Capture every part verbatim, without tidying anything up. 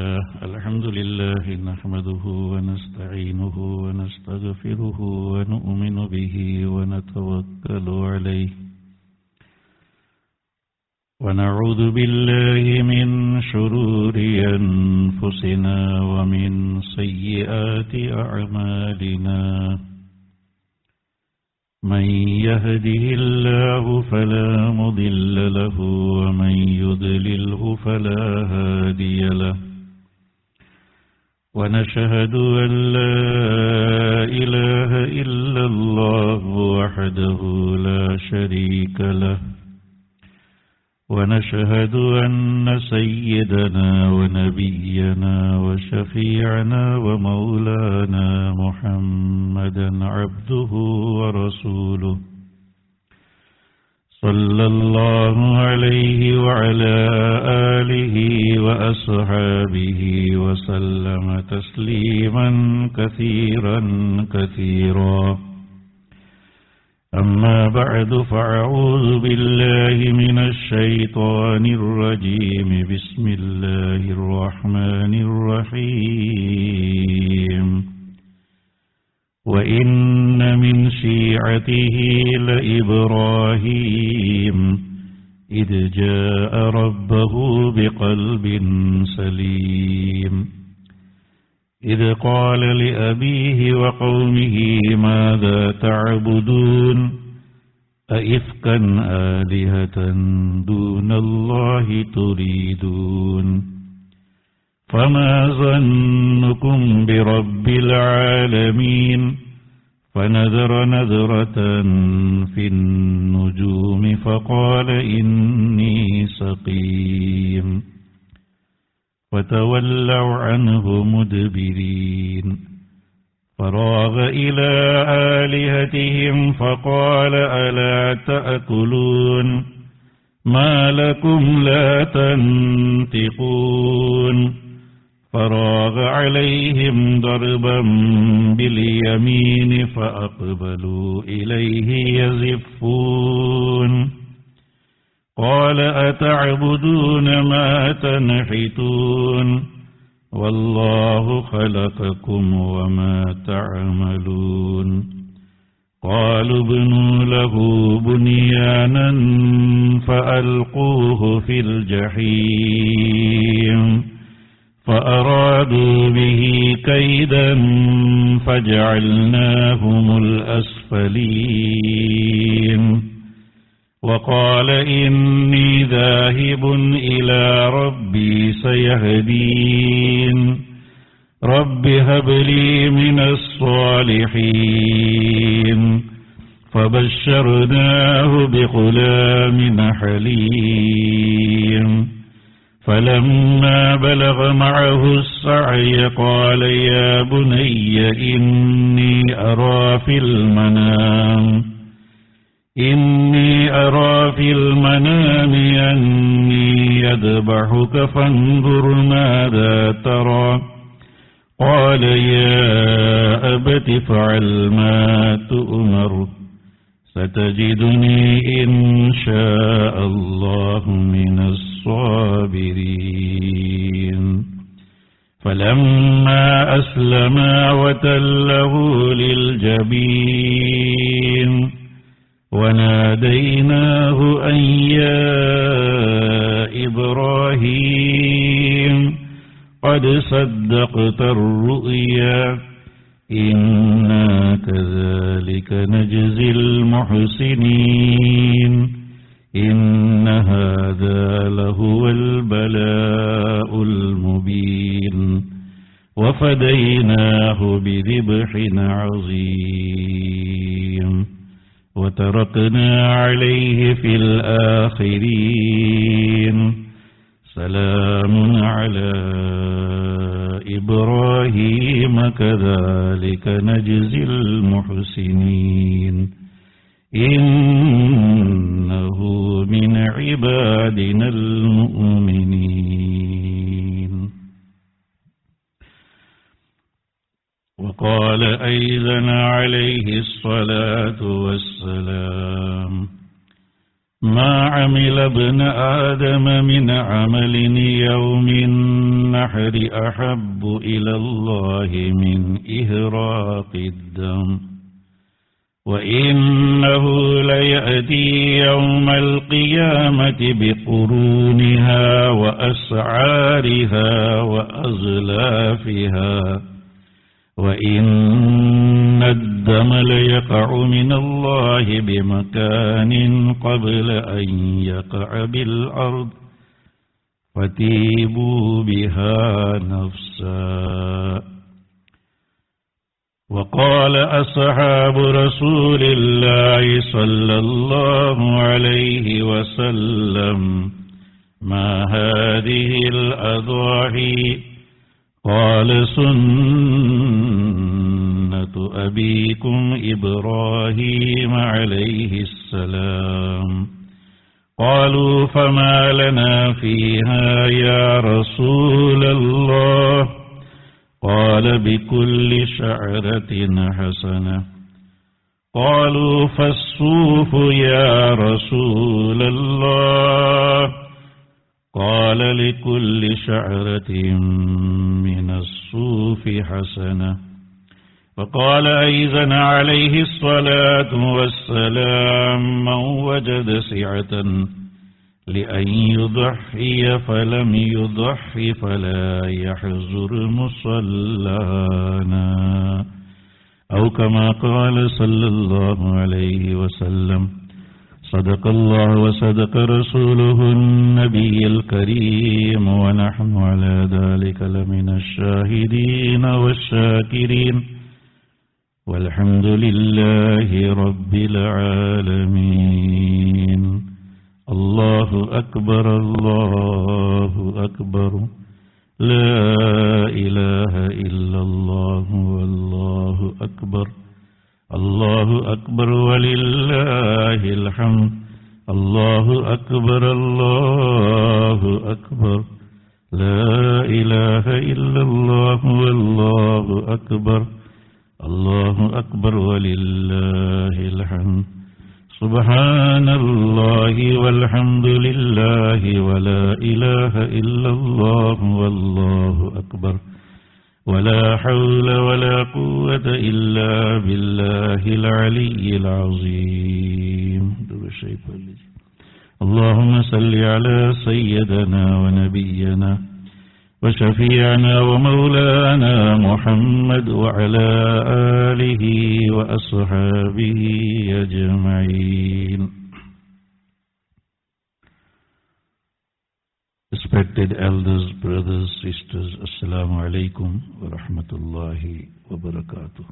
الله الحمد لله نحمده ونستعينه ونستغفره ونؤمن به ونتوكل عليه ونعوذ بالله من شرور أنفسنا ومن سيئات أعمالنا من يهده الله فلا مضل له ومن يضلله فلا هادي له ونشهد أن لا إله إلا الله وحده لا شريك له ونشهد أن سيدنا ونبينا وشفيعنا ومولانا محمدا عبده ورسوله صلى الله عليه وعلى آله وأصحابه وسلم تسليما كثيرا كثيرا أما بعد فأعوذ بالله من الشيطان الرجيم بسم الله الرحمن الرحيم وإن من شيعته لإبراهيم إذ جاء ربه بقلب سليم إذ قال لأبيه وقومه ماذا تعبدون أئفكا آلهة دون الله تريدون فما ظنكم برب العالمين فنذر نذرة في النجوم فقال إني سقيم فتولوا عنه مدبرين فراغ إلى آلهتهم فقال ألا تأكلون ما لكم لا تنطقون فراغ عليهم ضربا باليمين فأقبلوا إليه يزفون قال أتعبدون ما تنحتون والله خلقكم وما تعملون قالوا ابنوا له بنيانا فألقوه في الجحيم فأرادوا به كيدا فجعلناهم الأسفلين وقال إني ذاهب إلى ربي سيهدين رب هب لي من الصالحين فبشرناه بغلام حليم فلما بلغ معه السعي قال يا بني إني أرى في المنام إني أرى في المنام أني يذبحك فانظر ماذا ترى قال يا أبت افعل ما تؤمر ستجدني إن شاء الله من الصابرين فلما أسلما وتله للجبين وناديناه أن يا إبراهيم قد صدقت الرؤيا إنا كذلك نجزي المحسنين إن هذا لهو البلاء المبين وفديناه بذبح عظيم وتركنا عليه في الآخرين سلام على إبراهيم كذلك نجزي المحسنين إنه من عبادنا المؤمنين وقال أيضا عليه الصلاة والسلام ما عمل ابن آدم من عمل يوم النحر أحب إلى الله من إهراق الدم وإنه ليأتي يوم القيامة بقرونها وأسعارها وأزلافها وإن الدم ليقع من الله بمكان قبل أن يقع بالأرض فتيبوا بها نفسا. وقال أصحاب رسول الله صلى الله عليه وسلم ما هذه الأضاحي؟ قال سنة أبيكم إبراهيم عليه السلام. قالوا فما لنا فيها يا رسول الله؟ قال بكل شعرة حسنة. قالوا فالصوف يا رسول الله؟ قال لكل شعرة من الصوف حسنة. وقال أيضا عليه الصلاة والسلام من وجد سعة لأن يضحي فلم يضحي فلا يحزر مصلانا أو كما قال صلى الله عليه وسلم. صدق الله وصدق رسوله النبي الكريم ونحن على ذلك لمن الشاهدين والشاكرين والحمد لله رب العالمين. الله أكبر الله أكبر لا إله إلا الله والله أكبر الله أكبر ولله الحمد. الله أكبر الله أكبر لا إله إلا الله والله أكبر الله أكبر ولله الحمد. سبحان الله والحمد لله ولا إله إلا الله والله أكبر ولا حول ولا قوة إلا بالله العلي العظيم. اللهم صل على سيدنا ونبينا وشفيعنا ومولانا محمد وعلى آله وأصحابه أجمعين. Respected elders, brothers, sisters, Assalamu alaikum wa rahmatullahi wa barakatuh.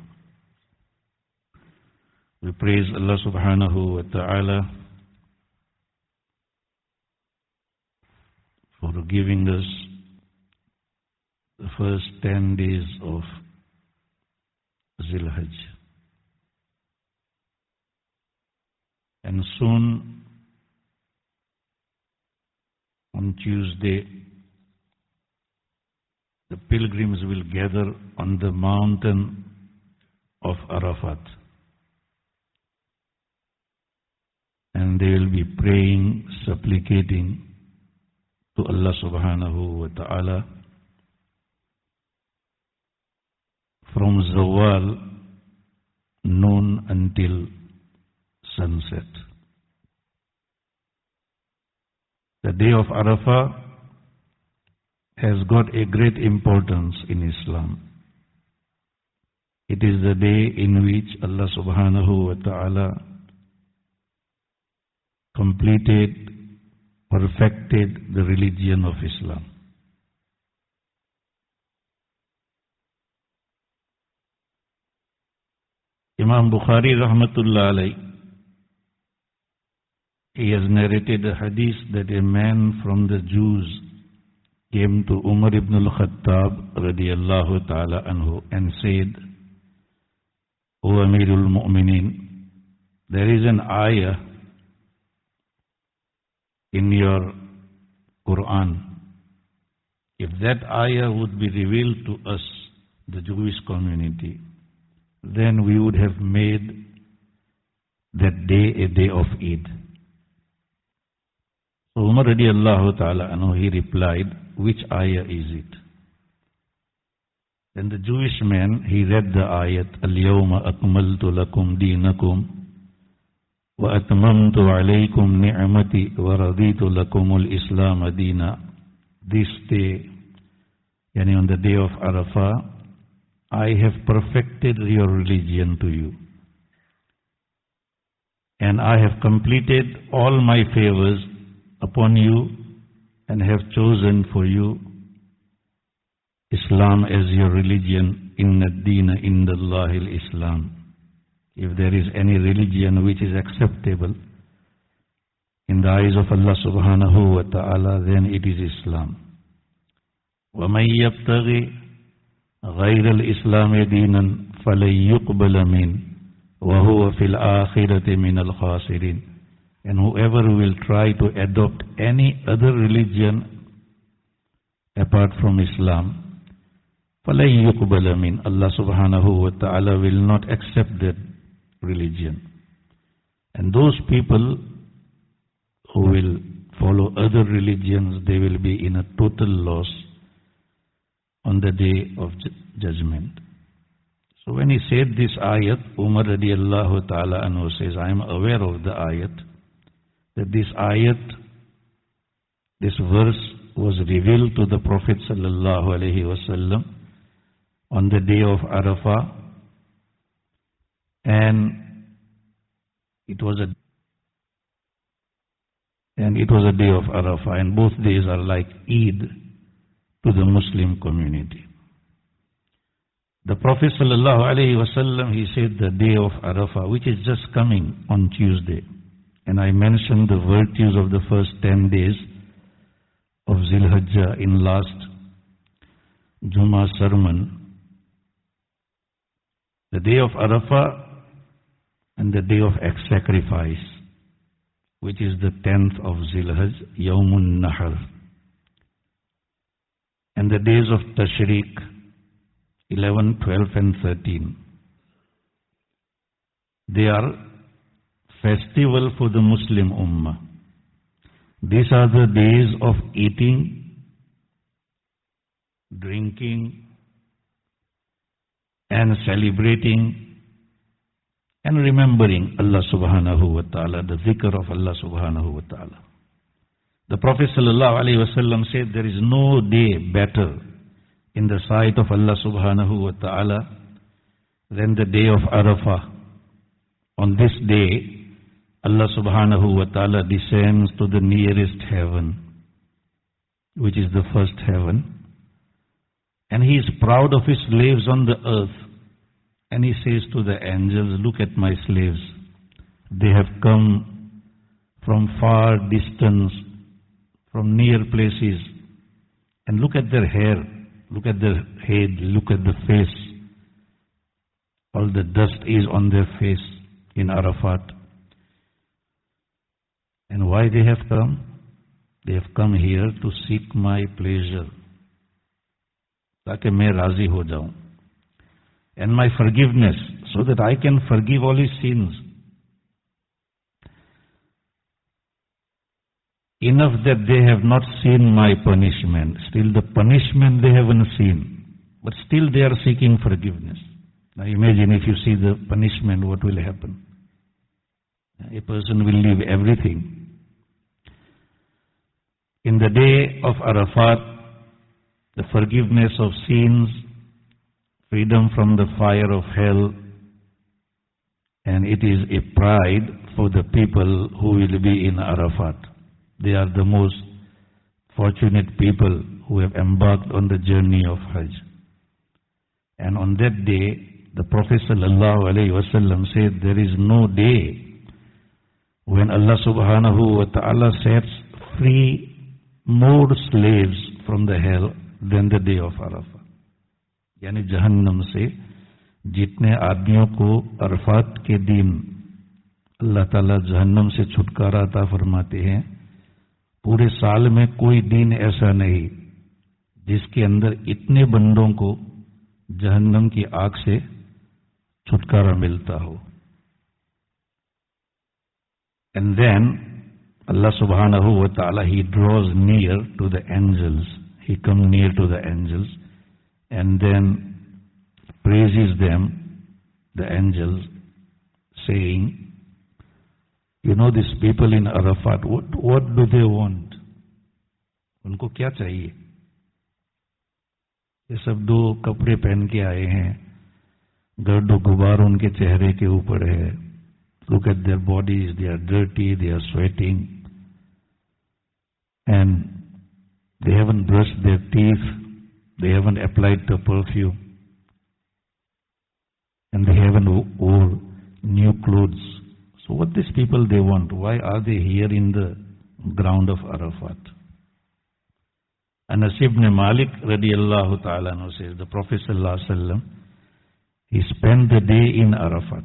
We praise Allah subhanahu wa ta'ala for giving us the first ten days of Zilhajj. And soon, on Tuesday, the pilgrims will gather on the mountain of Arafat. And they will be praying, supplicating to Allah subhanahu wa ta'ala from Zawal, noon until sunset. The day of Arafah has got a great importance in Islam. It is the day in which Allah subhanahu wa ta'ala completed, perfected the religion of Islam. Imam Bukhari rahmatullah alayh, he has narrated a hadith that a man from the Jews came to Umar ibn al-Khattab radiyallahu ta'ala anhu and said, O Amirul Mu'mineen, there is an ayah in your Quran. If that ayah would be revealed to us, the Jewish community, then we would have made that day a day of Eid. So Umar radiallahu ta'ala anhu, he replied, which ayah is it? Then the Jewish man, he read the ayat, Al-yawma akmaltu lakum deenakum wa atmamtu alaykum ni'mati wa raditu lakumul islam deena. This day, yani on the day of Arafah, I have perfected your religion to you. And I have completed all my favors upon you and have chosen for you Islam as your religion. Inna ad-deena indallahi al-Islam. If there is any religion which is acceptable in the eyes of Allah subhanahu wa ta'ala, then it is Islam. وَمَن يَبْتَغِ غَيْرَ الْإِسْلَامِ دِينًا فَلَن يُقْبَلَ مِنْهُ وَهُوَ فِي الْآخِرَةِ مِنَ الْخَاسِرِينَ. And whoever will try to adopt any other religion apart from Islam, فَلَن يُقْبَلَ مِنْهُ, Allah subhanahu wa ta'ala will not accept that religion. And those people who will follow other religions, they will be in a total loss on the day of judgment. So when he said this ayat, Umar radiallahu ta'ala anhu says, I am aware of the ayat, that this ayat, this verse was revealed to the Prophet sallallahu alaihi wasallam on the day of Arafah, and it was a and it was a day of Arafah, and both days are like Eid to the Muslim community. The Prophet sallallahu alaihi wasallam, he said the day of Arafah, which is just coming on Tuesday, and I mentioned the virtues of the first ten days of Zilhajjah in last Jummah sermon. The day of Arafah and the day of sacrifice, which is the tenth of Zilhajj, Yawmun Nahar, and the days of Tashriq, eleven, twelve and thirteen. They are festival for the Muslim Ummah. These are the days of eating, drinking, and celebrating and remembering Allah subhanahu wa ta'ala, the zikr of Allah subhanahu wa ta'ala. The Prophet sallallahu alaihi wasallam said there is no day better in the sight of Allah subhanahu wa ta'ala than the day of Arafah. On this day, Allah subhanahu wa ta'ala descends to the nearest heaven, which is the first heaven, and He is proud of His slaves on the earth, and He says to the angels, look at my slaves. They have come from far distance, from near places, and look at their hair, look at their head, look at the face. All the dust is on their face in Arafat. And why they have come? They have come here to seek my pleasure, ताकि मैं राजी हो जाऊं, and my forgiveness, so that I can forgive all his sins. Enough that they have not seen my punishment. Still the punishment they haven't seen, but still they are seeking forgiveness. Now imagine if you see the punishment, what will happen? A person will leave everything. In the day of Arafat, the forgiveness of sins, freedom from the fire of hell, and it is a pride for the people who will be in Arafat. They are the most fortunate people who have embarked on the journey of Hajj. And on that day, the Prophet sallallahu alaihi wasallam said, there is no day when Allah subhanahu wa ta'ala sets free more slaves from the hell than the day of Arafah. यानी जहन्नम से जितने आदमियों को अरफात के दिन अल्लाह ताला जहन्नम से छुटकारा अता फरमाते हैं, पूरे साल में कोई दिन ऐसा नहीं जिसके अंदर इतने बंदों को जहन्नम की आग से छुटकारा मिलता हो. And then Allah subhanahu wa ta'ala, He draws near to the angels. He comes near to the angels and then praises them, the angels, saying, you know, these people in Arafat, what, what do they want? उनको क्या चाहिए? ये सब दो कपड़े पहन के आए हैं, गर्द गुबार उनके चेहरे के ऊपर है. Look at their bodies, they are dirty, they are sweating, and they haven't brushed their teeth, they haven't applied the perfume, and they haven't wore new clothes. So what these people they want? Why are they here in the ground of Arafat? Anas ibn Malik radiallahu ta'ala anhu says, the Prophet sallallahu alaihi wasallam, he spent the day in Arafat,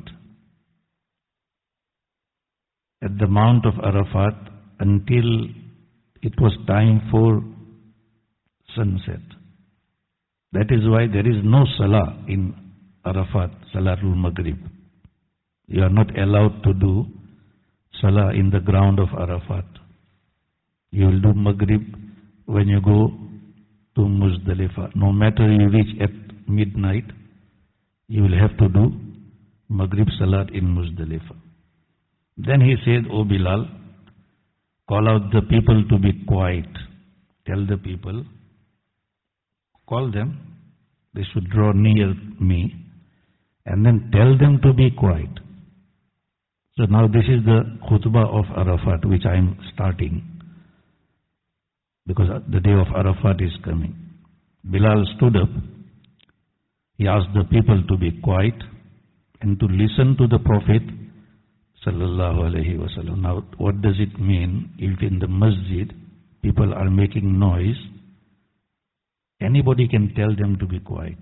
at the Mount of Arafat, until it was time for sunset. That is why there is no salah in Arafat, Salatul Maghrib. You are not allowed to do salah in the ground of Arafat. You will do Maghrib when you go to Muzdalifah. No matter you reach at midnight, you will have to do Maghrib Salat in Muzdalifah. Then he said, O Bilal, call out the people to be quiet. Tell the people, call them, they should draw near me, and then tell them to be quiet. So now this is the khutbah of Arafat, which I am starting, because the day of Arafat is coming. Bilal stood up. He asked the people to be quiet and to listen to the Prophet sallallahu alaihi wasallam. Now, what does it mean if in the masjid people are making noise? Anybody can tell them to be quiet.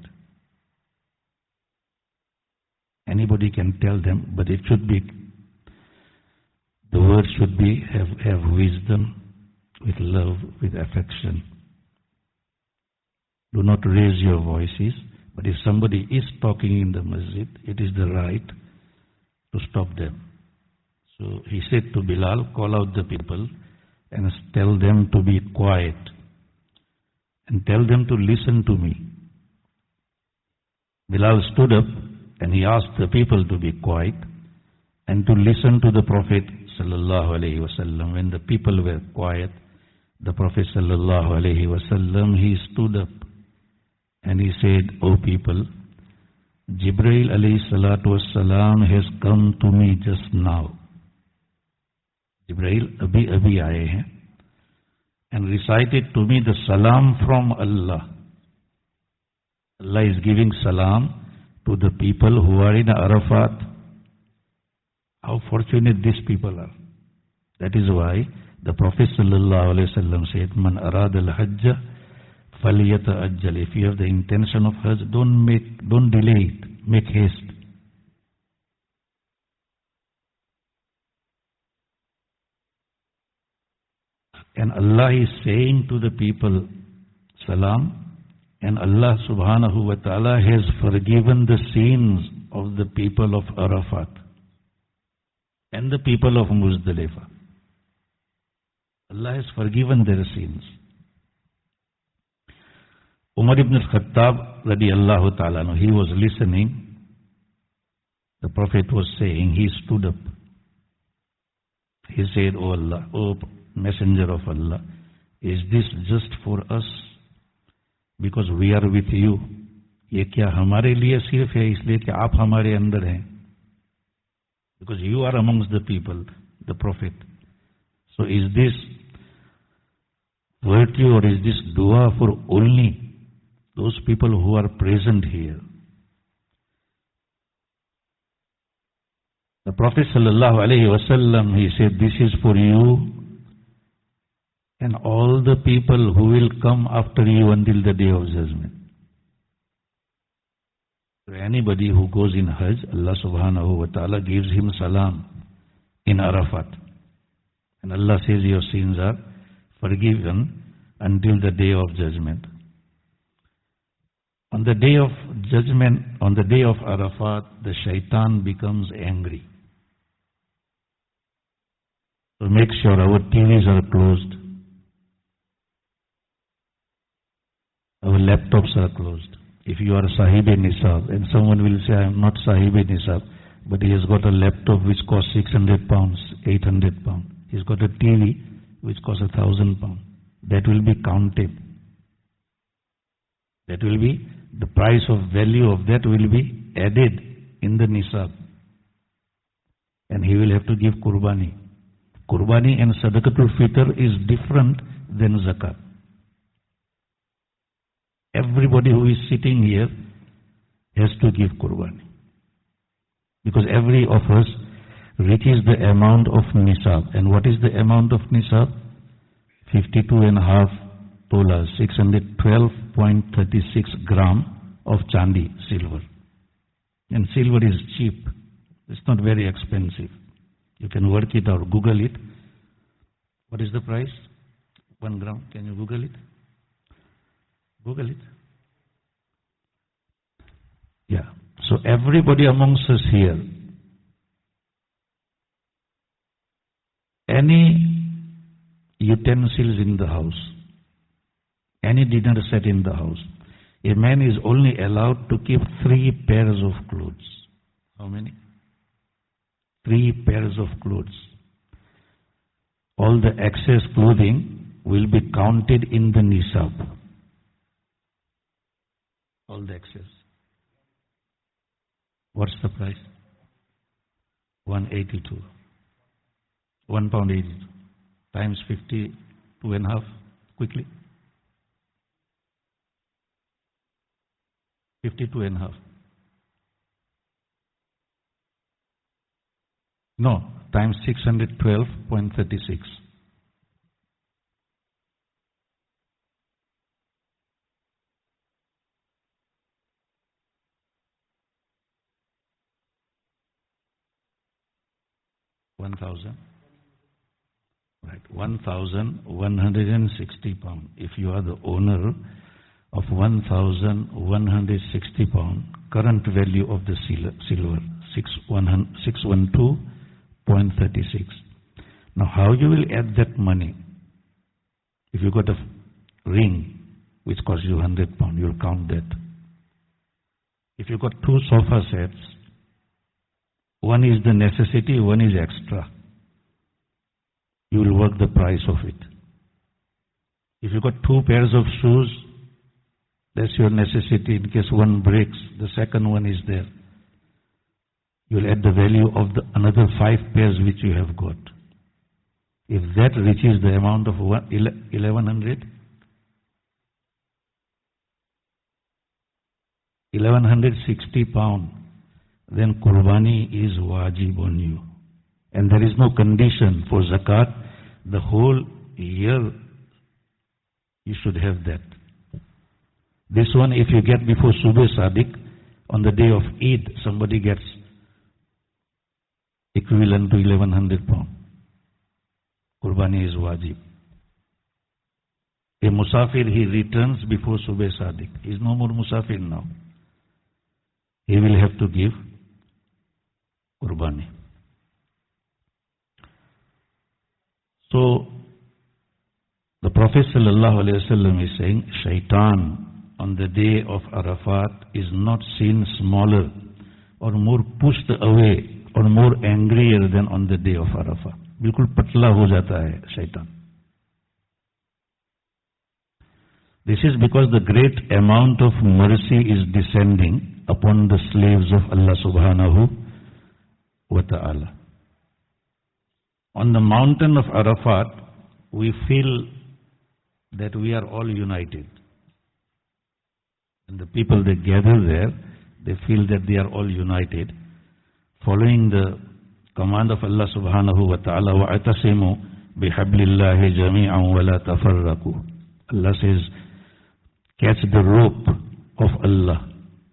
Anybody can tell them, but it should be, the words should be, have, have wisdom, with love, with affection. Do not raise your voices, but if somebody is talking in the masjid, it is the right to stop them. So he said to Bilal, call out the people and tell them to be quiet and tell them to listen to me. Bilal stood up and he asked the people to be quiet and to listen to the Prophet sallallahu alaihi wasallam. When the people were quiet, the Prophet sallallahu alaihi wasallam, he stood up and he said, O people, Jibreel alayhi salatu wassalam has come to me just now. Jibreel abhi abhi aaye hain and recited to me the salam from Allah. Allah is giving salam to the people who are in Arafat. How fortunate these people are. That is why the Prophet sallallahu alaihi wasallam said, Man arad al-hajj falyata'ajjal. If you have the intention of Hajj, don't make, don't delay it. Make haste. And Allah is saying to the people, Salam, and Allah subhanahu wa ta'ala has forgiven the sins of the people of Arafat and the people of Muzdalifah. Allah has forgiven their sins. Umar ibn al-Khattab radiallahu ta'ala, he was listening. The Prophet was saying, he stood up. He said, O Allah, O Messenger of Allah, is this just for us? Because we are with you. ये क्या हमारे लिए सिर्फ है इसलिए कि आप हमारे अंदर हैं? Because you are amongst the people, the Prophet. So is this virtue or is this dua for only those people who are present here? The Prophet sallallahu alaihi wasallam, he said, this is for you and all the people who will come after you until the day of judgment. So anybody who goes in Hajj, Allah subhanahu wa ta'ala gives him salam in Arafat. And Allah says your sins are forgiven until the day of judgment. On the day of judgment, on the day of Arafat, the shaitan becomes angry. So make sure our T Vs are closed. Our laptops are closed. If you are Sahib-e-Nisab, and someone will say, I am not Sahib-e-Nisab, but he has got a laptop which costs six hundred pounds, eight hundred pounds. He's got a T V which costs one thousand pounds. That will be counted. That will be, the price of value of that will be added in the Nisab. And he will have to give Qurbani. Qurbani and Sadaqatul Fitr is different than Zakat. Everybody who is sitting here has to give Qurbani. Because every of us reaches the amount of Nisab. And what is the amount of Nisab? fifty-two and a half tolas, six hundred twelve point three six gram of Chandi, silver. And silver is cheap. It's not very expensive. You can work it out, Google it. What is the price? One gram. Can you Google it? Google it. Yeah. So everybody amongst us here, any utensils in the house, any dinner set in the house, a man is only allowed to keep three pairs of clothes. How many? Three pairs of clothes. All the excess clothing will be counted in the Nisab. All the excess. What's the price? one eighty-two. One pound eighty-two. Times fifty-two and a half. Quickly. fifty-two and a half. No, times six hundred twelve point three six. One thousand. Right, one thousand one hundred sixty pound. If you are the owner of one thousand one hundred sixty pound, current value of the silver, six hundred twelve point three six. Now how you will add that money? If you got a ring which costs you one hundred pound, you will count that. If you got two sofa sets, one is the necessity, one is extra. You will work the price of it. If you got two pairs of shoes, that's your necessity. In case one breaks, the second one is there. You will add the value of the another five pairs which you have got. If that reaches the amount of eleven hundred, eleven sixty pound, then Qurbani is wajib on you. And there is no condition for zakat. The whole year you should have that. This one, if you get before Subh Sadiq, on the day of Eid, somebody gets equivalent to eleven hundred pound. Qurbani is wajib. A Musafir, he returns before Subh Sadiq. He is no more Musafir now. He will have to give Qurbani. So, the Prophet sallallahu alaihi wasallam is saying, Shaitan on the day of Arafat is not seen smaller or more pushed away or more angrier than on the day of Arafat. Bilkul patla ho jata hai Shaitan. This is because the great amount of mercy is descending upon the slaves of Allah subhanahu wa ta'ala. On the mountain of Arafat, we feel that we are all united. And the people that gather there, they feel that they are all united, following the command of Allah subhanahu wa ta'ala, وَاعْتَصِمُوا بِحَبْلِ اللَّهِ جَمِيعًا وَلَا تَفَرَّقُوا. Allah says, catch the rope of Allah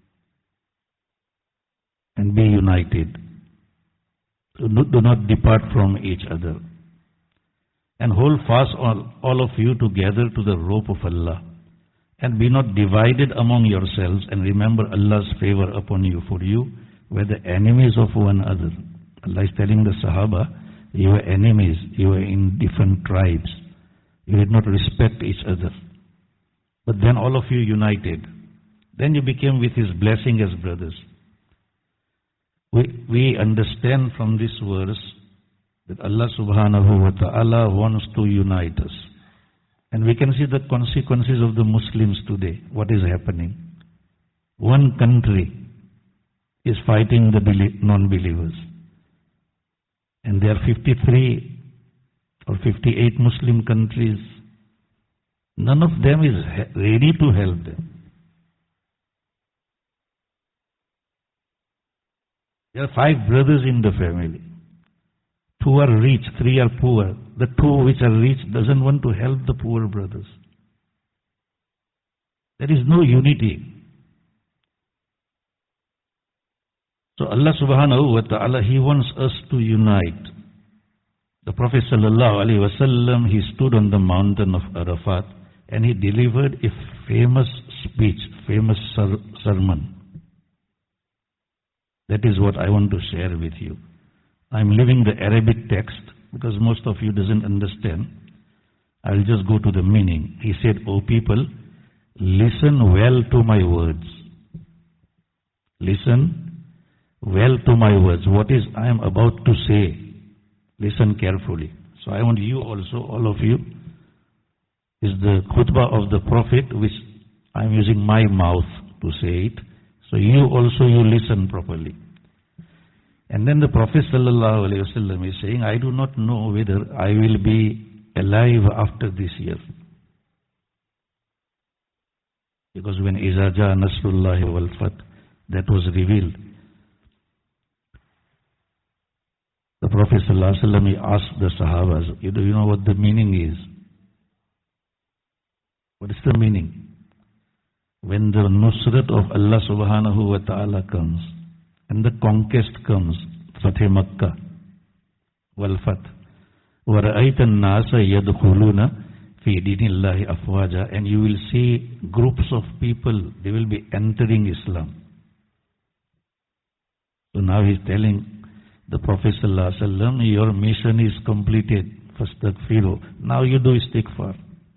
and be united. Do not depart from each other. And hold fast all, all of you together to the rope of Allah. And be not divided among yourselves, and remember Allah's favor upon you. For you were the enemies of one another. Allah is telling the Sahaba You were enemies. You were in different tribes. You did not respect each other. But then all of you united. Then you became with his blessing as brothers. We, we understand from this verse that Allah subhanahu wa ta'ala wants to unite us. And we can see the consequences of the Muslims today, what is happening. One country is fighting the non-believers. And there are fifty-three or fifty-eight Muslim countries. None of them is ready to help them. There are five brothers in the family. Two are rich, three are poor. The two which are rich doesn't want to help the poor brothers. There is no unity. So Allah subhanahu wa ta'ala, He wants us to unite. The Prophet sallallahu alaihi wasallam, he stood on the mountain of Arafat and he delivered a famous speech, famous ser sermon. That is what I want to share with you. I'm leaving the Arabic text because most of you doesn't understand. I'll just go to the meaning. He said, "O people, listen well to my words. Listen well to my words. What is I am about to say? Listen carefully." So I want you also, all of you, is the khutbah of the Prophet, which I'm using my mouth to say it. So you also, you listen properly. And then the Prophet sallallahu alaihi wasallam is saying, I do not know whether I will be alive after this year. Because when Iza Jaa Nasrullahi wal Fath, that was revealed. The Prophet sallallahu alaihi wasallam, he asked the Sahabas, you do you know what the meaning is? What is the meaning? When the Nusrat of Allah subhanahu wa ta'ala comes, and the conquest comes, Fateh Makkah, wal Fath, wa ra'ayta an-nasa yadkhuluna fi dinillahi afwaja, and you will see groups of people, they will be entering Islam. So now he's telling the Prophet sallallahu alaihi wasallam, your mission is completed. Fastaghfiru. Now you do istighfar.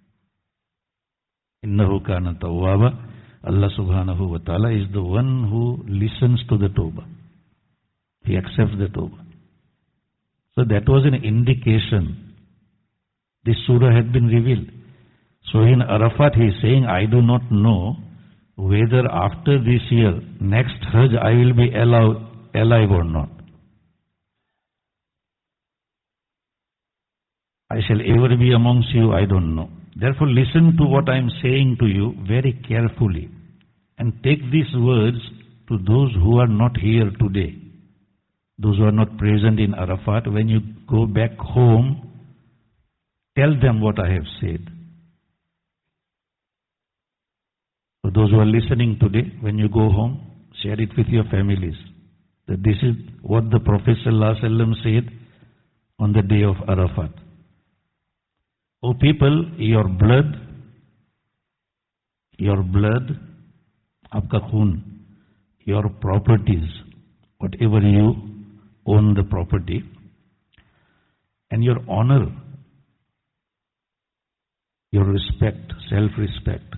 Innahu kana tawwaba. Allah subhanahu wa ta'ala is the one who listens to the tawbah. He accepts the tawbah. So that was an indication. This surah had been revealed. So in Arafat he is saying, I do not know whether after this year, next Hajj, I will be alive, alive or not. I shall ever be amongst you, I don't know. Therefore, listen to what I am saying to you very carefully and take these words to those who are not here today, those who are not present in Arafat. When you go back home, tell them what I have said. For those who are listening today, when you go home, share it with your families. That this is what the Prophet ﷺ said on the day of Arafat. O people, your blood, your blood, aapka khoon, your properties, whatever you own the property, and your honor, your respect, self-respect,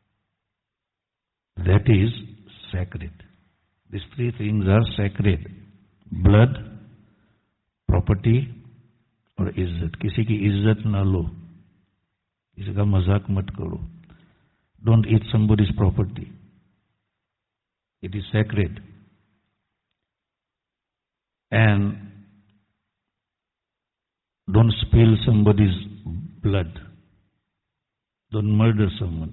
that is sacred. These three things are sacred. Blood, property, और इज्जत. किसी की इज्जत ना लो, किसी का मजाक मत करो. Don't eat somebody's property. It is sacred. And don't spill somebody's blood. Don't murder someone.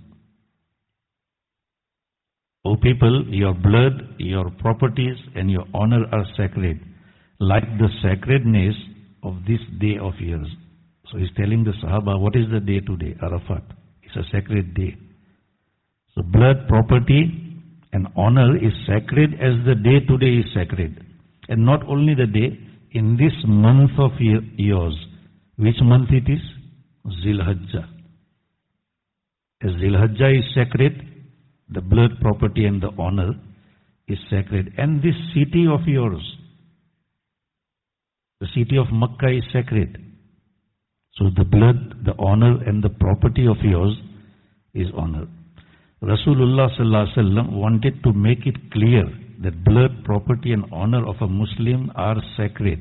O people, your blood, your properties, and your honor are sacred, like the sacredness of this day of yours. So he's telling the Sahaba, what is the day today? Arafat. It's a sacred day. So blood, property, and honor is sacred as the day today is sacred. And not only the day, in this month of yours. Which month it is? Zilhajjah. As Zilhajjah is sacred, the blood, property, and the honor is sacred. And this city of yours, The city of Makkah is sacred. So the blood, the honor and the property of yours is honor. Rasulullah sallallahu alaihi wasallam wanted to make it clear that blood, property and honor of a Muslim are sacred.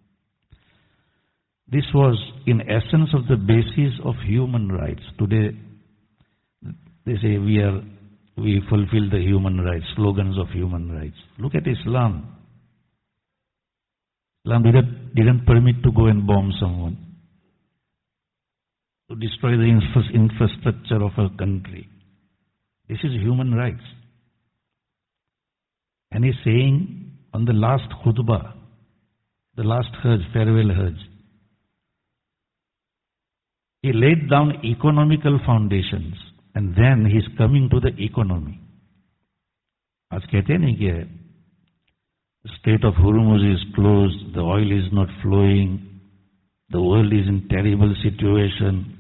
This was in essence of the basis of human rights. Today they say we are we fulfill the human rights, slogans of human rights. Look at Islam. Islam didn't, didn't permit to go and bomb someone, to destroy the infra- infrastructure of a country. This is human rights. And he's saying on the last khutbah, the last Hajj, farewell Hajj, he laid down economical foundations and then he's coming to the economy. आज कहते नहीं कि the Strait of Hormuz is closed, the oil is not flowing, the world is in terrible situation,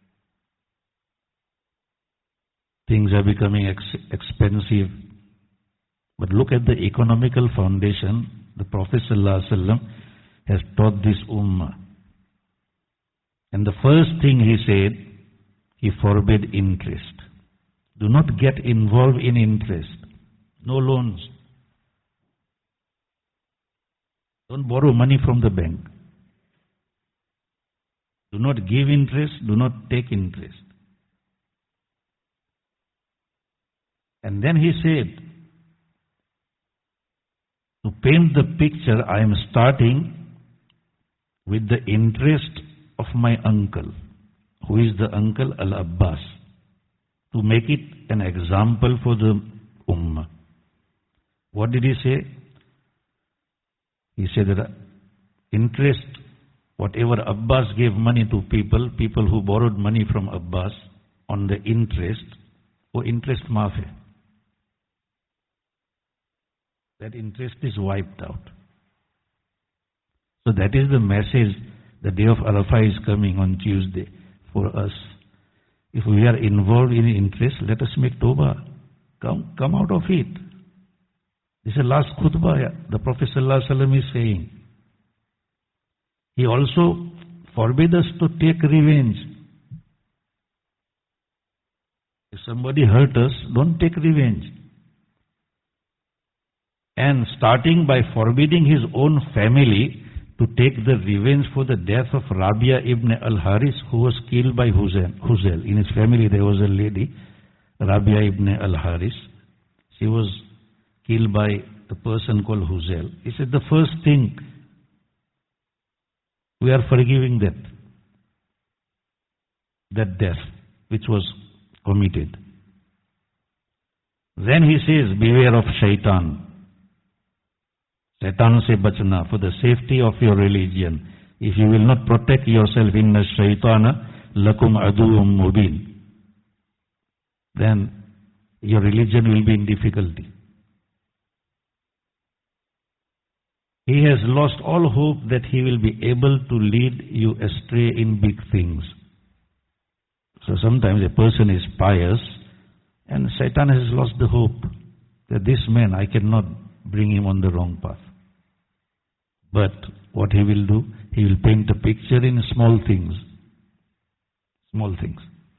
things are becoming ex- expensive. But look at the economical foundation the Prophet ﷺ has taught this ummah. And the first thing he said, he forbade interest. Do not get involved in interest. No loans. Don't borrow money from the bank. Do not give interest, do not take interest. And then he said, to paint the picture, I am starting with the interest of my uncle. Who is the uncle? Al-Abbas. To make it an example for the ummah. What did he say? He said that interest, whatever Abbas gave money to people, people who borrowed money from Abbas on the interest, or interest maaf hai. That interest is wiped out. So that is the message. The day of Arafah is coming on Tuesday for us. If we are involved in interest, let us make tawbah. Come, come out of it. This is the last khutbah the Prophet ﷺ is saying. He also forbade us to take revenge. If somebody hurt us, don't take revenge. And starting by forbidding his own family to take the revenge for the death of Rabia ibn al-Haris, who was killed by Huzail. In his family there was a lady, Rabia ibn al-Haris. She was killed by a person called Huzail. He said, the first thing, we are forgiving that, that death which was committed. Then he says, beware of shaitan. Shaitan se bachna, for the safety of your religion. If you will not protect yourself, inna shaitana lakum aduum mubin, then your religion will be in difficulty. He has lost all hope that he will be able to lead you astray in big things. So sometimes a person is pious and Satan has lost the hope that this man, I cannot bring him on the wrong path. But what he will do, he will paint a picture in small things. Small things.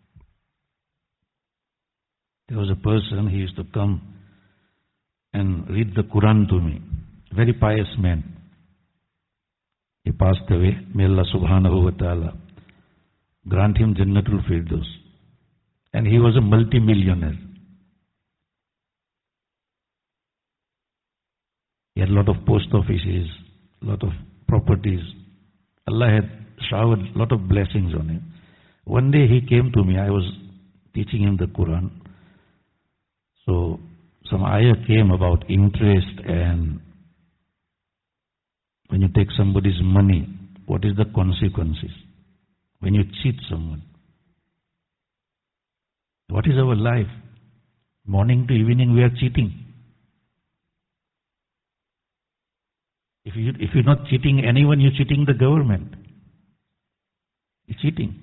There was a person, he used to come and read the Quran to me. Very pious man. He passed away. May Allah subhanahu wa ta'ala grant him Jannatul Firdaus. And he was a multi-millionaire. He had a lot of post offices, a lot of properties. Allah had showered a lot of blessings on him. One day he came to me. I was teaching him the Quran. So some ayah came about interest, and when you take somebody's money, what is the consequences? When you cheat someone. What is our life? Morning to evening we are cheating. If, you, if you're not cheating anyone, you're cheating the government. You're cheating.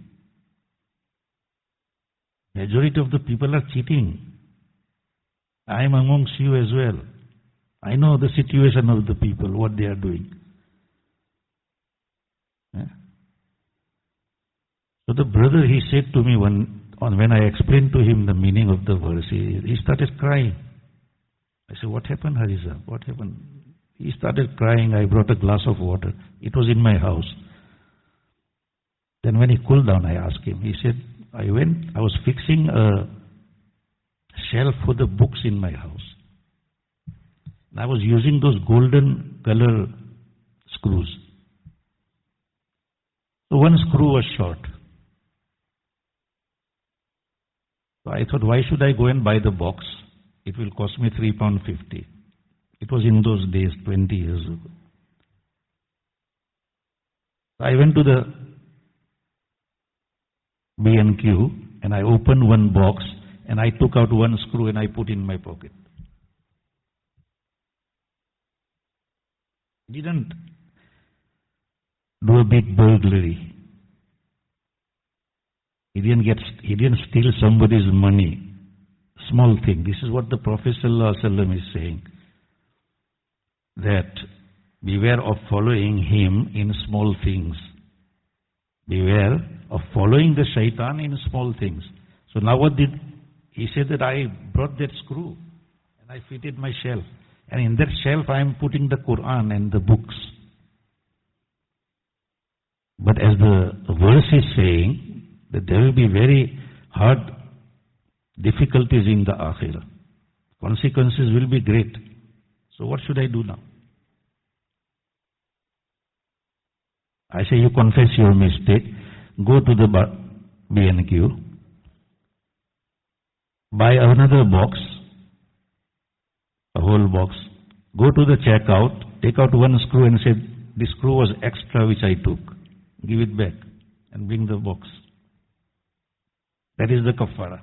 Majority of the people are cheating. I am amongst you as well. I know the situation of the people, what they are doing. Eh? So the brother, he said to me when, when I explained to him the meaning of the verse, he, he started crying. I said, what happened, Hariza? What happened? He started crying. I brought a glass of water. It was in my house. Then when he cooled down, I asked him. He said, I went, I was fixing a shelf for the books in my house. And I was using those golden color screws. So one screw was short. So I thought, why should I go and buy the box? It will cost me three pounds fifty. It was in those days, twenty years ago. So I went to the B and Q and I opened one box and I took out one screw and I put in my pocket. Didn't do a big burglary. He didn't get, he didn't steal somebody's money. Small thing. This is what the Prophet ﷺ is saying. That beware of following him in small things. Beware of following the shaitan in small things. So now what did he said that I brought that screw and I fitted my shelf. And in that shelf I am putting the Quran and the books. But as the verse is saying, that there will be very hard difficulties in the akhirah. Consequences will be great. So what should I do now? I say, you confess your mistake, go to the B and Q, buy another box, a whole box, go to the checkout, take out one screw and say, this screw was extra which I took. Give it back and bring the box. That is the kafara.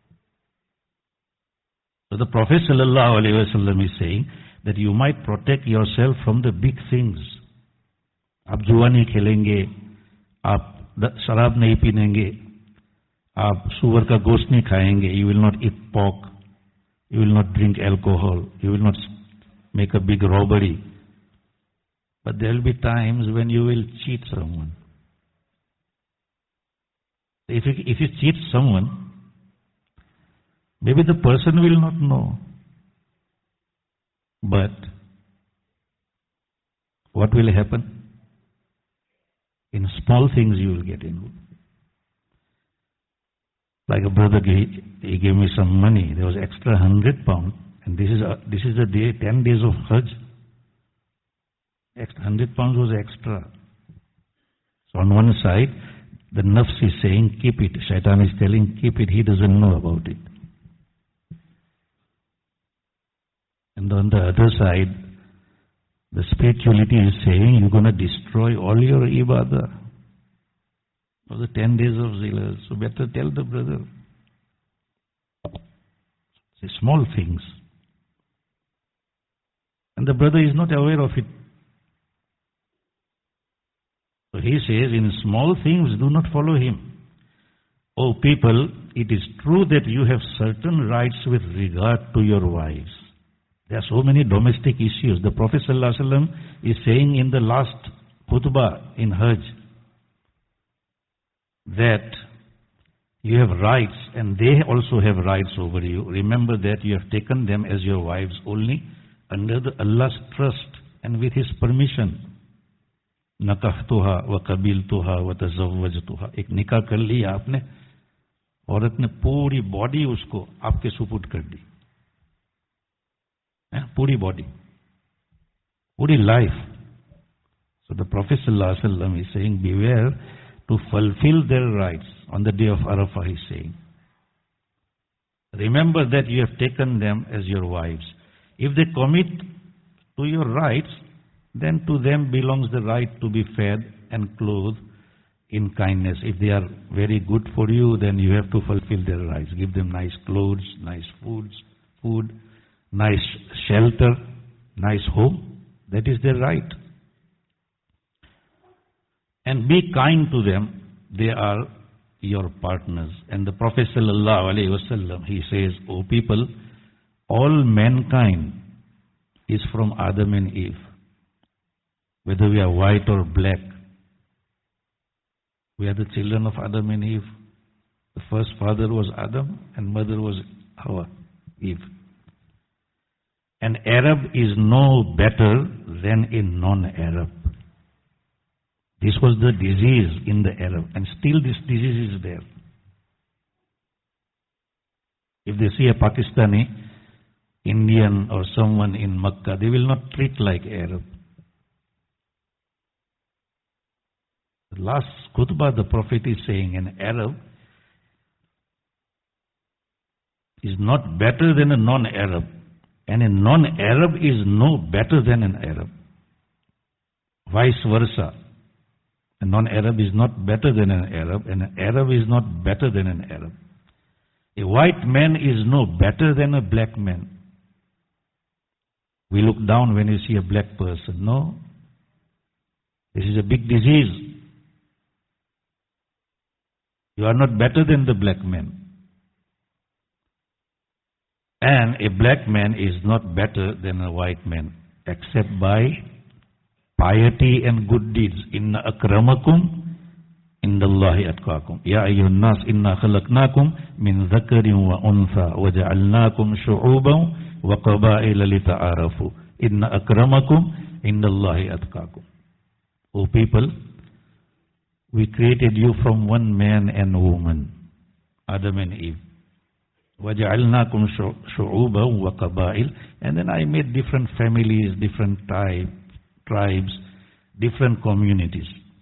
So the Prophet ﷺ is saying that you might protect yourself from the big things. आप जुआ नहीं खेलेंगे, आप शराब नहीं पीनेंगे, आप सुअर का गोश्त नहीं खाएंगे, you will not eat pork, you will not drink alcohol, you will not make a big robbery. But there will be times when you will cheat someone. If you, if you cheat someone, maybe the person will not know. But what will happen? In small things you will get involved. Like a brother, he, he gave me some money. There was extra hundred pound, and this is a, this is the day, ten days of Hajj. Extra hundred pounds was extra. So on one side, the nafs is saying, keep it. Shaitan is telling, keep it. He doesn't know about it. And on the other side, the spirituality is saying, you're going to destroy all your ibadah for the ten days of Zilhaj. So better tell the brother. Say small things. And the brother is not aware of it. So he says, in small things, do not follow him. O people, it is true that you have certain rights with regard to your wives. There are so many domestic issues. The Prophet ﷺ is saying in the last khutbah in Hajj that you have rights and they also have rights over you. Remember that you have taken them as your wives only under the Allah's trust and with His permission. Nakahtuha wa kabiltuha wa tazawwajtuha. एक निकाह कर लिया आपने, औरत ने पूरी body उसको आपके सुपुर्द कर दी. Puri body, puri life. So the Prophet ﷺ is saying, beware to fulfill their rights. On the day of Arafah, he is saying, remember that you have taken them as your wives. If they commit to your rights, then to them belongs the right to be fed and clothed in kindness. If they are very good for you, then you have to fulfill their rights. Give them nice clothes, nice foods, food, nice shelter, nice home. That is their right. And be kind to them. They are your partners. And the Prophet ﷺ, he says, O people, all mankind is from Adam and Eve. Whether we are white or black, We are the children of Adam and Eve. The first father was Adam and mother was Hawa, Eve. An Arab is no better than a non-Arab. This was the disease in the Arab, and still this disease is there. If they see a Pakistani, Indian or someone in Makkah, they will not treat like Arab. The last khutbah the Prophet is saying an Arab is not better than a non-Arab, and a non-Arab is no better than an Arab. Vice versa. A non-Arab is not better than an Arab, and an Arab is not better than an Arab. A white man is no better than a black man. We look down when we see a black person. No. This is a big disease. You are not better than the black man. And a black man is not better than a white man, except by piety and good deeds. Inna akramakum indallahi atqakum. Ya ayyuhan nas inna khalaqnakum min dhakarin wa untha wa ja'alnakum shu'uban wa qaba'ila lita'arafu. Inna akramakum indallahi atqakum. O people, we created you from one man and woman, Adam and Eve. وَجَعَلْنَاكُمْ شُعُوبًا وَقَبَائِلَ. And then I made different families, different type, tribes, different communities.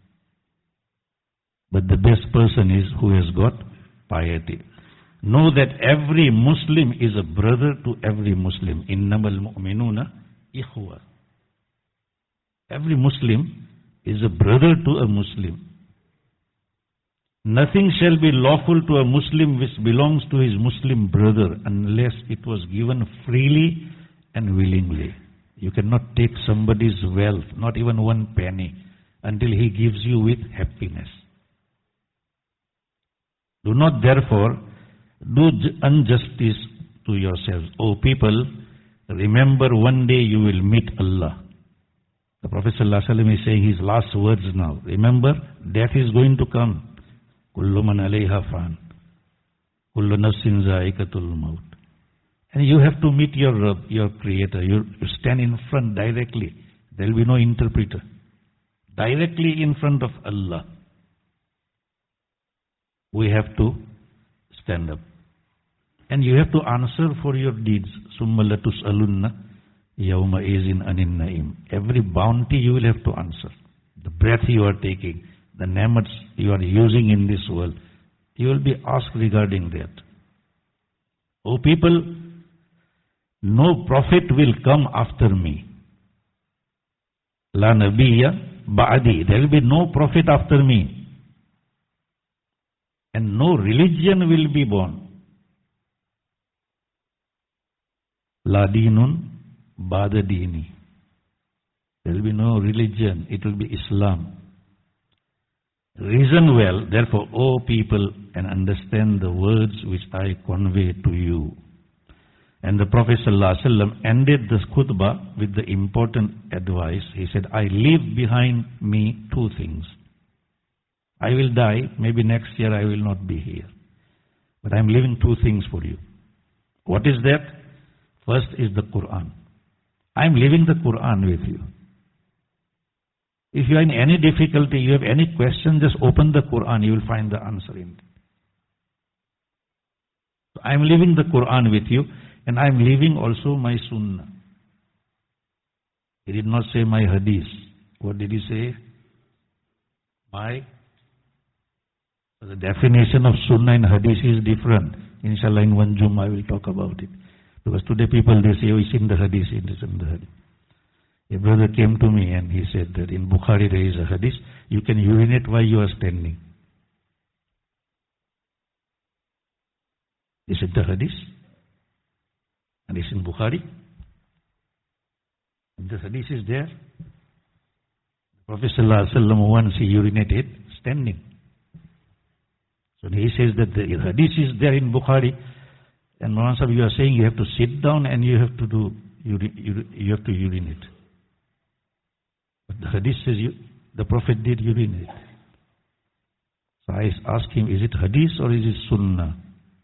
But the best person is who has got piety. Know that every Muslim is a brother to every Muslim. إِنَّمَا الْمُؤْمِنُونَ إِخْوَةً. Every Muslim is a brother to a Muslim. Nothing shall be lawful to a Muslim which belongs to his Muslim brother unless it was given freely and willingly. You cannot take somebody's wealth, not even one penny, until he gives you with happiness. Do not therefore do injustice to yourselves. O people, remember one day you will meet Allah. The Prophet ﷺ is saying his last words now. Remember, death is going to come. Kullu man alayha fan. Kullu nafsin za'iqatul maut. And you have to meet your Rabb, your Creator. You, you stand in front directly. There will be no interpreter. Directly in front of Allah. We have to stand up. And you have to answer for your deeds. Summa latus'alunna yawma izin anin na'im. Every bounty you will have to answer. The breath you are taking, the namats you are using in this world, you will be asked regarding that. O people, no prophet will come after me. La nabiyya ba'di. There will be no prophet after me. And no religion will be born. La dinun ba'da dini. There will be no religion. It will be Islam. Reason well, therefore, O people, and understand the words which I convey to you. And the Prophet ﷺ ended this khutbah with the important advice. He said, I leave behind me two things. I will die, maybe next year I will not be here. But I am leaving two things for you. What is that? First is the Quran. I am leaving the Quran with you. If you are in any difficulty, you have any question, just open the Quran, you will find the answer in it. So I am leaving the Quran with you, and I am leaving also my Sunnah. He did not say my Hadith. What did he say? My. The definition of Sunnah and Hadith is different. Inshallah, in one Jum I will talk about it. Because today people, they say, oh, it's in the Hadith, it's in the Hadith. A brother came to me and he said that in Bukhari there is a hadith, you can urinate while you are standing. Is it the hadith? And it's in Bukhari. And the hadith is there. The Prophet ﷺ once he urinated standing. So he says that the hadith is there in Bukhari. And Maulana Sahib, you are saying you have to sit down and you have to do, you have to urinate. But the hadith says you, the Prophet did urinate. So I asked him, is it hadith or is it sunnah?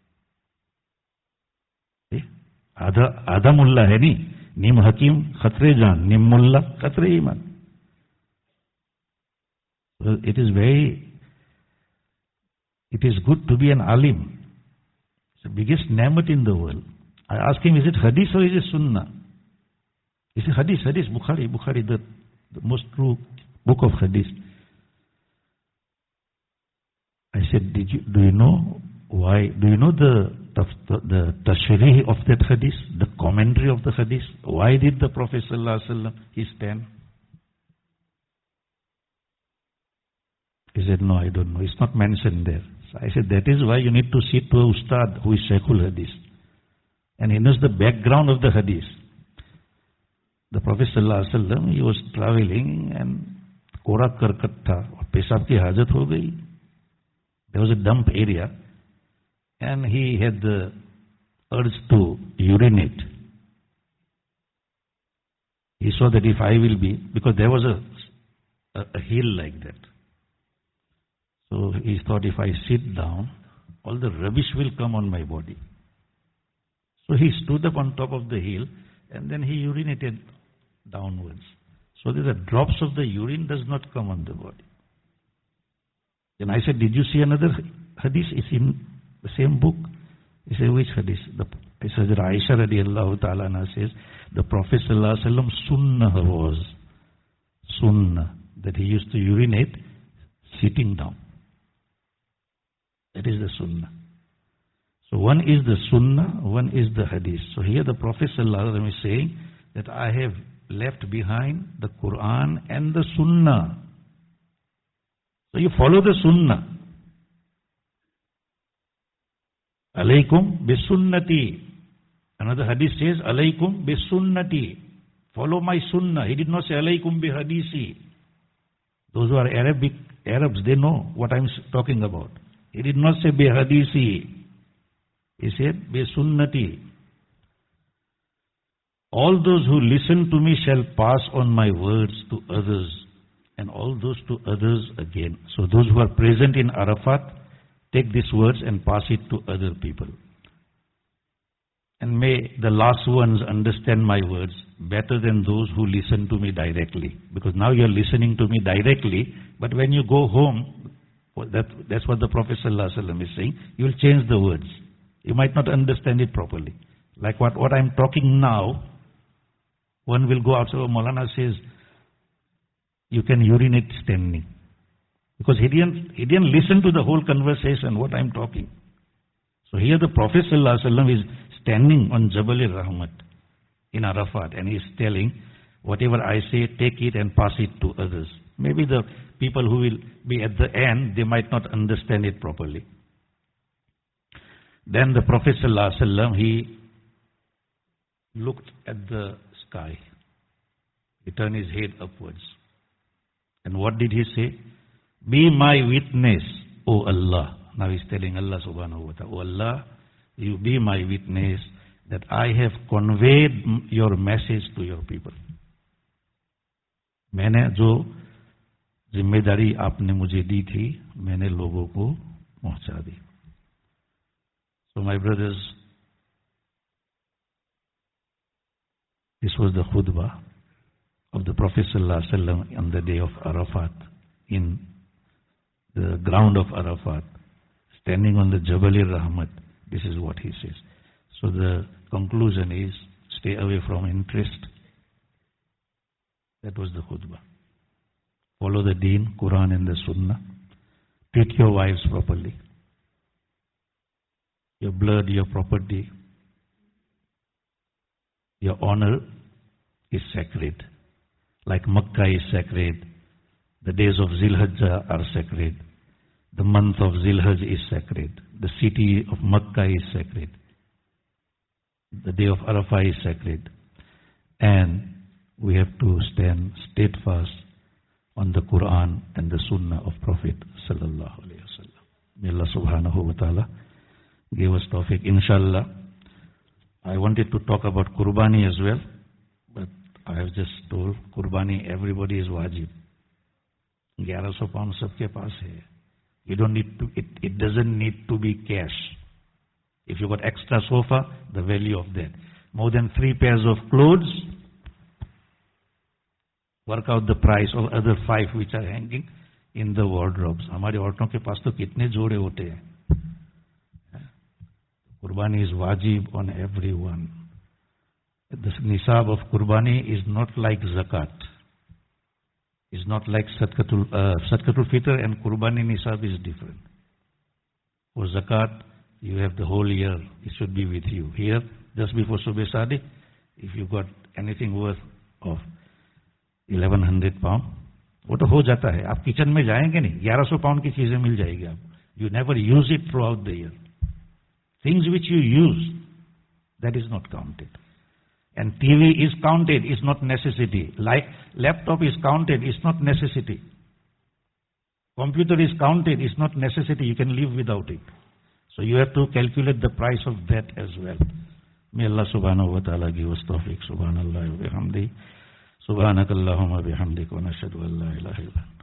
See? Ada, ada mullah hai ni. Nim hakim khatre jaan. Nim mullah khatre iman. Well, it is very, it is good to be an alim. It's the biggest ni'mat in the world. I asked him, is it hadith or is it sunnah? He said, hadith, hadith, Bukhari, Bukhari, the, the most true book of hadith. I said, did you, do you know why, do you know the, the, the tashrih of that hadith, the commentary of the hadith? Why did the Prophet sallallahu alaihi wasallam, he stand? He said, no, I don't know. It's not mentioned there. So I said, that is why you need to sit to a ustad who is Shaykhul Hadith. And he knows the background of the hadith. The Prophet sallallahu alaihi wasallam, he was traveling and kora karkat tha, aur pesab ki hajat ho gayi. There was a dump area and he had the urge to urinate. He saw that if I will be, because there was a, a, a hill like that. So he thought, if I sit down, all the rubbish will come on my body. So he stood up on top of the hill and then he urinated downwards. So that the drops of the urine does not come on the body. Then I said, did you see another hadith? It's in the same book. He said, which hadith? The, he says, Aisha radiallahu ta'ala anha says, the Prophet sallallahu alaihi wasallam sunnah was, sunnah, that he used to urinate sitting down. That is the sunnah. So one is the sunnah, one is the hadith. So here the Prophet sallallahu alaihi wasallam is saying that I have left behind the Quran and the sunnah. So you follow the sunnah. Alaykum bisunnati. Another hadith says, Alaykum bisunnati. Follow my sunnah. He did not say Alaykum bihadisi. Those who are Arabic Arabs, they know what I'm talking about. He did not say bihadisi. He said bisunnati. All those who listen to me shall pass on my words to others, and all those to others again. So those who are present in Arafat, take these words and pass it to other people. And may the last ones understand my words better than those who listen to me directly. Because now you are listening to me directly, but when you go home, that, that's what the Prophet ﷺ is saying, you will change the words. You might not understand it properly. Like what, what I'm talking now, one will go outside, Maulana says, you can urinate standing. Because he didn't, he didn't listen to the whole conversation, what I'm talking. So here the Prophet ﷺ is standing on Jabal al-Rahmat in Arafat, and he's telling, whatever I say, take it and pass it to others. Maybe the people who will be at the end, they might not understand it properly. Then the Prophet ﷺ, he looked at the sky. He turned his head upwards. And what did he say? Be my witness, O Allah. Now he's telling Allah subhanahu wa ta'ala, O Allah, you be my witness that I have conveyed your message to your people. मैंने जो जिम्मेदारी आपने मुझे दी थी, मैंने लोगों को पहुंचा दी. So my brothers, this was the khutbah of the Prophet sallallahu alaihi wasallam on the day of Arafat, in the ground of Arafat, standing on the Jabal al-Rahmat. This is what he says. So the conclusion is, stay away from interest. That was the khutbah. Follow the deen, Quran and the Sunnah. Treat your wives properly. Your blood, your property, your honor is sacred. Like Makkah is sacred. The days of Zilhajjah are sacred. The month of Zilhajj is sacred. The city of Makkah is sacred. The day of Arafah is sacred. And we have to stand steadfast on the Quran and the Sunnah of Prophet sallallahu alaihi wasallam. May Allah subhanahu wa ta'ala give us tawfiq. Inshallah, I wanted to talk about Qurbani as well, but I have just told Qurbani, everybody is wajib. eleven hundred pounds सबके पास है. You don't need to, it, it doesn't need to be cash. If you got extra sofa, the value of that. More than three pairs of clothes, work out the price of other five which are hanging in the wardrobes. हमारी औरतों के पास तो कितने जोड़े होते हैं. Qurbani is wajib on everyone. The nisab of Qurbani is not like zakat. It's not like Sadqatul, uh, Sadqatul Fitr and Qurbani nisab is different. For zakat, you have the whole year. It should be with you. Here, just before Subh Sadiq, if you got anything worth of eleven hundred pound, वो तो हो जाता है. आप kitchen में जाएंगे नहीं, ग्यारह सौ पाउंड की चीजें मिल जाएगी आपको. You never use it throughout the year. Things which you use, that is not counted. And T V is counted, is not necessity. Like laptop is counted, is not necessity. Computer is counted, is not necessity. You can live without it. So you have to calculate the price of that as well. May Allah subhanahu wa ta'ala give us tawfiq. Subhanallah wa bihamdi. Subhanakallahumma bihamdik wa nashhadu an la ilaha illa anta.